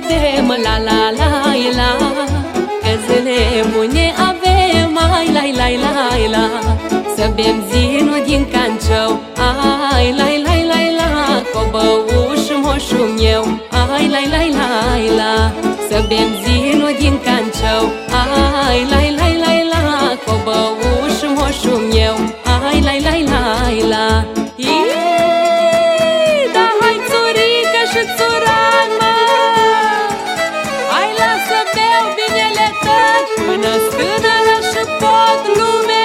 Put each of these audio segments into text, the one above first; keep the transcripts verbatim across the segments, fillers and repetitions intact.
avem, la la la la, că zile bune avem, ai la la la la. Să bem zinul din cancău, ai la la la la, cu băuș moșul meu, ai la la la la. Să bem zinul din cancău, ai la la la la, cu băuș moșul meu, ai la la la la. Da, hai țurică și țuran, mă, hai lasă beau binele tău, până stânără și pot lume.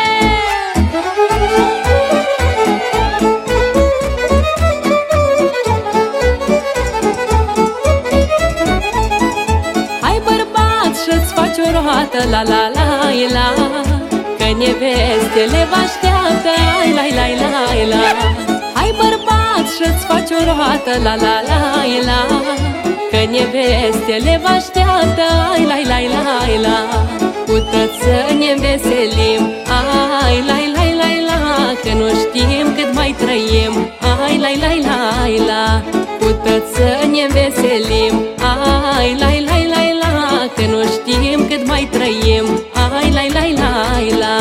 Hai bărbat și-ți faci o roată, la la la la, că nevestele vă așteaptă, ai la la la la. Hai bărbat și-ți faci o roată, la la la la, că nevestele vă așteaptă, ai la la la la. Puteți să ne înveselim, ai la la la la, că nu știm cât mai trăim, ai la la la la. Puteți să ne înveselim, ai la la la la, că nu știm cât mai trăim, ai la la la la.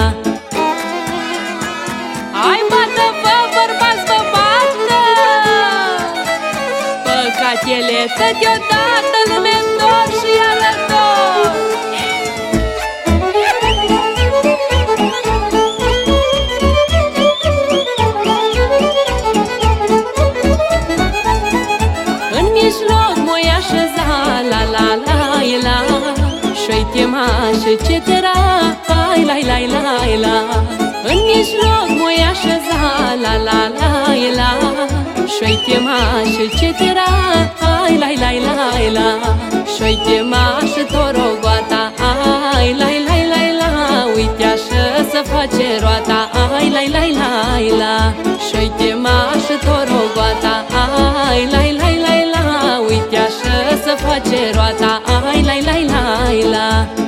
Hai bată-vă, bărbați, vă bată, păcatele tot deodată, lume dor și alător. În mijloc m-oi așeza, la la la la, și-oi chema și cetera, ai la la la la. În mijloc m-oi așeza, la la la la, și-oi chema și cetera, ai la la la la. Și-oi chema și torogoata, ai la la la la, uite așa să face roata, ai la la la la. Și-oi chema și torogoata, ai la la la la, uite așa să face roata, ai la la la la.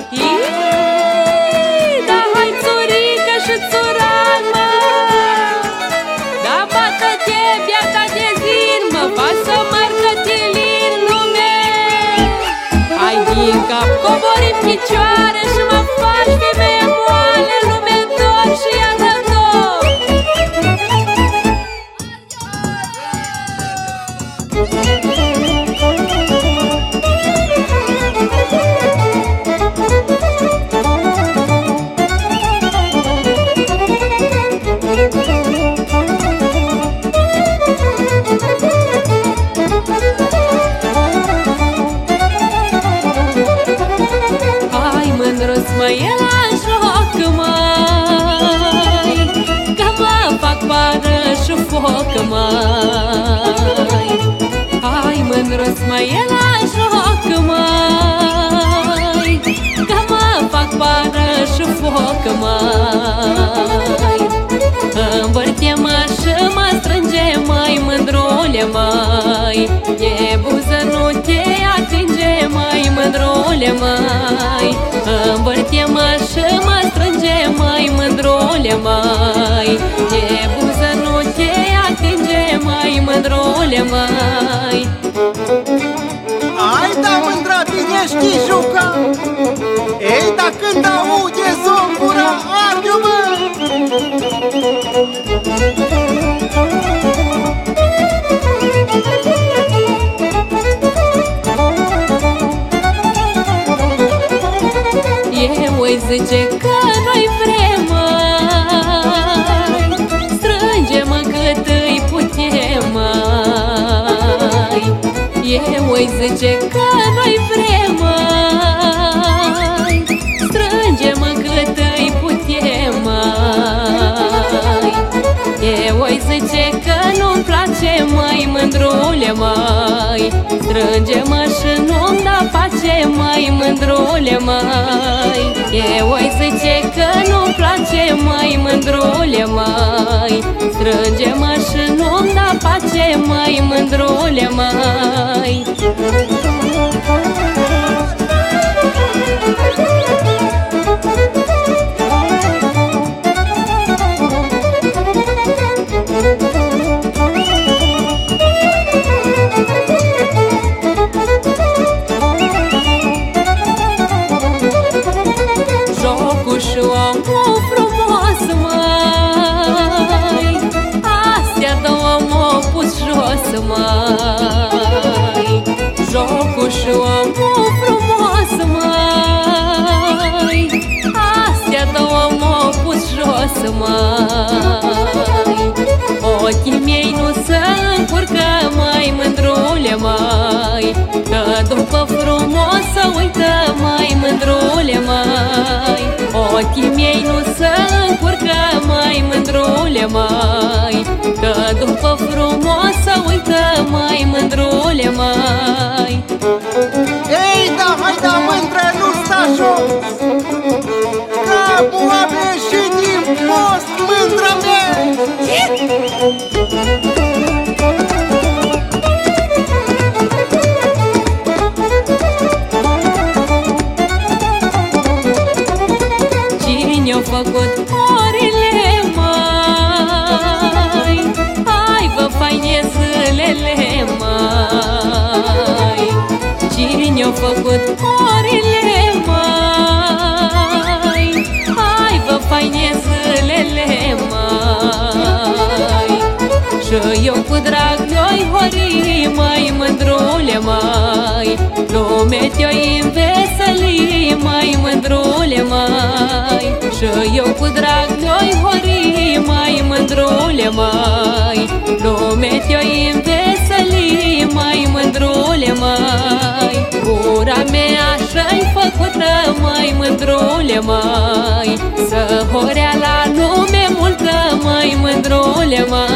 Da, hai țurică și țuran, mă, da, bată-te, biata de zin, mă, faci să mărcătilin lume. Hai din cap cobori în picioare și mă faci femeie moale, lume dor și alător. Hai mândru-ți, mă, e la joc, măi, că mă fac pară și foc, măi. Hai mândru-ți, mă, e la joc, măi, că mă fac pară și foc, măi. Învârte-mă și mă strânge, măi, mândrule, măi, e buză, nu te atinge, măi, mândrule, măi. Învârte-mă și mă strânge, măi, mândrule, măi, e buză, nu te atinge, măi, mândrule, măi. Hai da, mândra, bine știi juca. Ei, da, când aude zombura, arde-mă. Eu îi zice că noi vrem, măi, strânge-mă cât îi putem, măi. Eu îi zice că noi vrem, măi, strânge-mă cât îi putem, măi. Eu îi zice că nu-mi place, măi, mândrule, măi, strânge-mă și nu-mi da pace, măi, mândrule, măi. Eu îi zice că nu-mi place, măi, mândrule, măi, strânge-mă și nu-mi da pace, măi, mândrule, măi. ochii mei nu se încurcă, mai mândrule, mai, că după frumoasă uită, mai mândrule, mai. Ei, da, hai da, mândră, nu sta jos, capul a ieșit din post, mândră mea. Cine-a făcut orile, mai? Hai, vă faine zilele, mai. Cine-a făcut orile, mai? Hai, vă faine zilele, mai. Și eu cu drag le-oi hori, mai mândrule, mai. Lume te-oi înveseli, mai mândrule, mai. Și eu cu drag le-oi hori, mai mândrule, mai. Lume te-oi înveseli, mai mândrule, mai. Gura mea așa-i făcută, mai mândrule, mai. Să horea la lume multă, mai mândrule, mai.